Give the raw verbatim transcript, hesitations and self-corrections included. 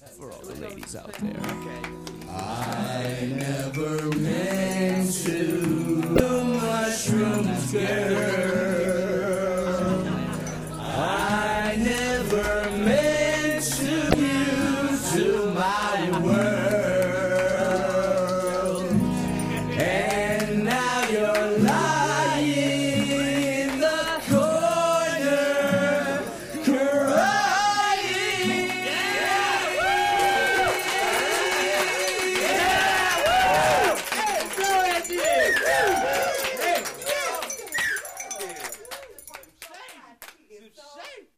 For all the ladies out there. I never meant to. The mushrooms, girl.